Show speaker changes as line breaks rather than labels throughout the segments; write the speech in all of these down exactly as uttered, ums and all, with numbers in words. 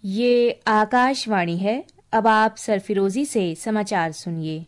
ये आकाशवाणी है। अब आप सरफिरोजी से समाचार सुनिए।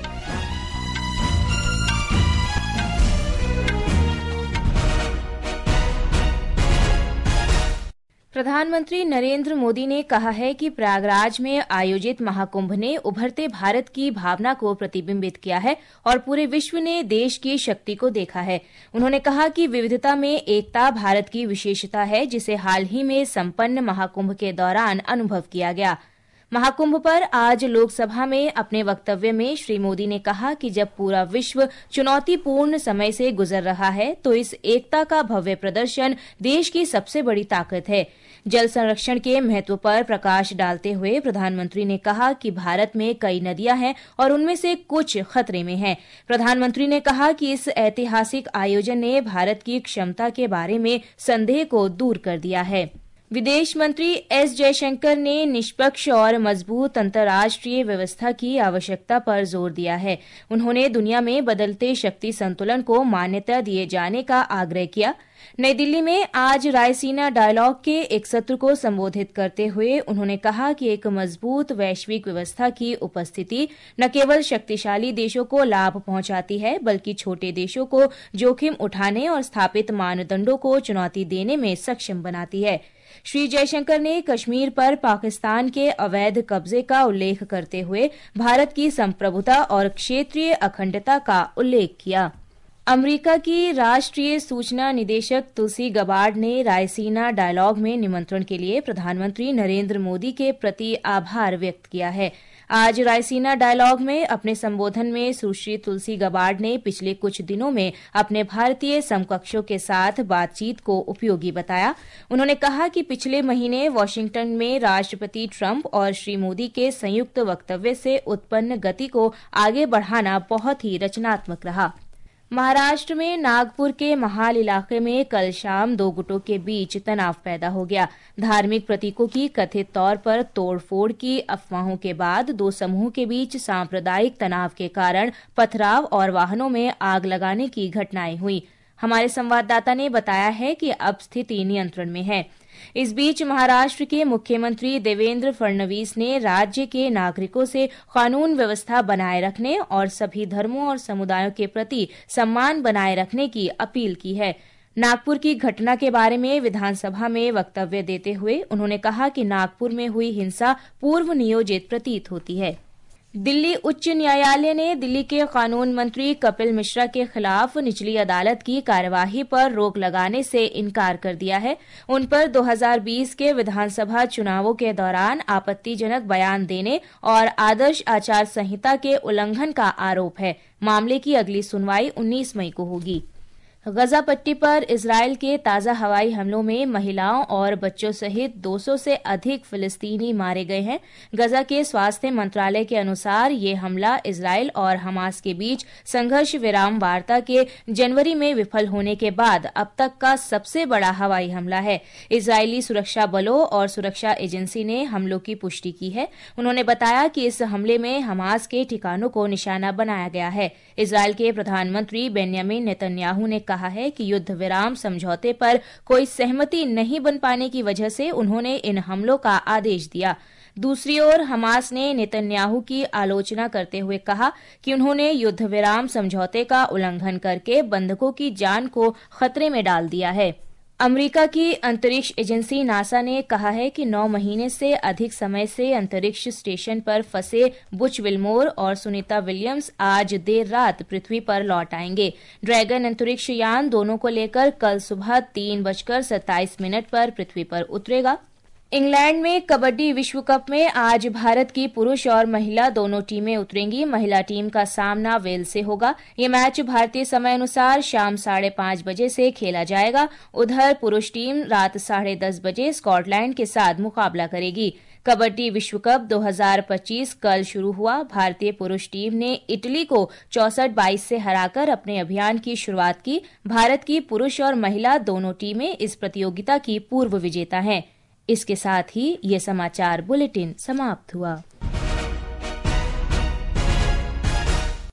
प्रधानमंत्री नरेंद्र मोदी ने कहा है कि प्रयागराज में आयोजित महाकुंभ ने उभरते भारत की भावना को प्रतिबिंबित किया है और पूरे विश्व ने देश की शक्ति को देखा है। उन्होंने कहा कि विविधता में एकता भारत की विशेषता है, जिसे हाल ही में संपन्न महाकुंभ के दौरान अनुभव किया गया। महाकुंभ पर आज लोकसभा में अपने वक्तव्य में श्री मोदी ने कहा कि जब पूरा विश्व चुनौतीपूर्ण समय से गुजर रहा है, तो इस एकता का भव्य प्रदर्शन देश की सबसे बड़ी ताकत है। जल संरक्षण के महत्व पर प्रकाश डालते हुए प्रधानमंत्री ने कहा कि भारत में कई नदियां हैं और उनमें से कुछ खतरे में हैं। प्रधानमंत्री ने कहा कि इस ऐतिहासिक आयोजन ने भारत की क्षमता के बारे में संदेह को दूर कर दिया है। विदेश मंत्री एस जयशंकर ने निष्पक्ष और मजबूत अंतर्राष्ट्रीय व्यवस्था की आवश्यकता पर जोर दिया है। उन्होंने दुनिया में बदलते शक्ति संतुलन को मान्यता दिए जाने का आग्रह किया। नई दिल्ली में आज रायसीना डायलॉग के एक सत्र को संबोधित करते हुए उन्होंने कहा कि एक मजबूत वैश्विक व्यवस्था की उपस्थिति न केवल शक्तिशाली देशों को लाभ पहुंचाती है, बल्कि छोटे देशों को जोखिम उठाने और स्थापित मानदंडों को चुनौती देने में सक्षम बनाती है। श्री जयशंकर ने कश्मीर पर पाकिस्तान के अवैध कब्जे का उल्लेख करते हुए भारत की संप्रभुता और क्षेत्रीय अखंडता का उल्लेख किया। अमेरिका की राष्ट्रीय सूचना निदेशक तुलसी गबार्ड ने रायसीना डायलॉग में निमंत्रण के लिए प्रधानमंत्री नरेंद्र मोदी के प्रति आभार व्यक्त किया है। आज रायसीना डायलॉग में अपने संबोधन में सुश्री तुलसी गबार्ड ने पिछले कुछ दिनों में अपने भारतीय समकक्षों के साथ बातचीत को उपयोगी बताया। उन्होंने कहा कि पिछले महीने वॉशिंगटन में राष्ट्रपति ट्रंप और श्री मोदी के संयुक्त वक्तव्य से उत्पन्न गति को आगे बढ़ाना बहुत ही रचनात्मक रहा। महाराष्ट्र में नागपुर के महाल इलाके में कल शाम दो गुटों के बीच तनाव पैदा हो गया। धार्मिक प्रतीकों की कथित तौर पर तोड़फोड़ की अफवाहों के बाद दो समूहों के बीच सांप्रदायिक तनाव के कारण पथराव और वाहनों में आग लगाने की घटनाएं हुई। हमारे संवाददाता ने बताया है कि अब स्थिति नियंत्रण में है। इस बीच महाराष्ट्र के मुख्यमंत्री देवेंद्र फडणवीस ने राज्य के नागरिकों से कानून व्यवस्था बनाए रखने और सभी धर्मों और समुदायों के प्रति सम्मान बनाए रखने की अपील की है। नागपुर की घटना के बारे में विधानसभा में वक्तव्य देते हुए उन्होंने कहा कि नागपुर में हुई हिंसा पूर्व नियोजित प्रतीत होती है। दिल्ली उच्च न्यायालय ने दिल्ली के कानून मंत्री कपिल मिश्रा के खिलाफ निचली अदालत की कार्यवाही पर रोक लगाने से इनकार कर दिया है। उन पर दो हज़ार बीस के विधानसभा चुनावों के दौरान आपत्तिजनक बयान देने और आदर्श आचार संहिता के उल्लंघन का आरोप है। मामले की अगली सुनवाई उन्नीस मई को होगी। गजा पट्टी पर इजरायल के ताजा हवाई हमलों में महिलाओं और बच्चों सहित दो सौ से अधिक फिलिस्तीनी मारे गए हैं। गजा के स्वास्थ्य मंत्रालय के अनुसार ये हमला इजरायल और हमास के बीच संघर्ष विराम वार्ता के जनवरी में विफल होने के बाद अब तक का सबसे बड़ा हवाई हमला है। इजरायली सुरक्षा बलों और सुरक्षा एजेंसी ने हमलों की पुष्टि की है। उन्होंने बताया कि इस हमले में हमास के ठिकानों को निशाना बनाया गया है। इजरायल के प्रधानमंत्री बेन्यामिन नेतन्याहू ने कहा है कि युद्ध विराम समझौते पर कोई सहमति नहीं बन पाने की वजह से उन्होंने इन हमलों का आदेश दिया। दूसरी ओर हमास ने नेतन्याहू की आलोचना करते हुए कहा कि उन्होंने युद्ध विराम समझौते का उल्लंघन करके बंधकों की जान को खतरे में डाल दिया है। अमेरिका की अंतरिक्ष एजेंसी नासा ने कहा है कि नौ महीने से अधिक समय से अंतरिक्ष स्टेशन पर फंसे बुच विल्मोर और सुनीता विलियम्स आज देर रात पृथ्वी पर लौट आएंगे। ड्रैगन अंतरिक्ष यान दोनों को लेकर कल सुबह तीन बजकर सत्ताईस मिनट पर पृथ्वी पर उतरेगा। इंग्लैंड में कबड्डी विश्व कप में आज भारत की पुरुष और महिला दोनों टीमें उतरेंगी। महिला टीम का सामना वेल्स से होगा। ये मैच भारतीय समय अनुसार शाम साढ़े पांच बजे से खेला जाएगा। उधर पुरुष टीम रात साढ़े दस बजे स्कॉटलैंड के साथ मुकाबला करेगी। कबड्डी विश्व कप दो हज़ार पच्चीस कल शुरू हुआ। भारतीय पुरुष टीम ने इटली को चौसठ बाईस से हराकर अपने अभियान की शुरुआत की। भारत की पुरुष और महिला दोनों टीमें इस प्रतियोगिता की पूर्व विजेता हैं। इसके साथ ही ये समाचार बुलेटिन समाप्त हुआ।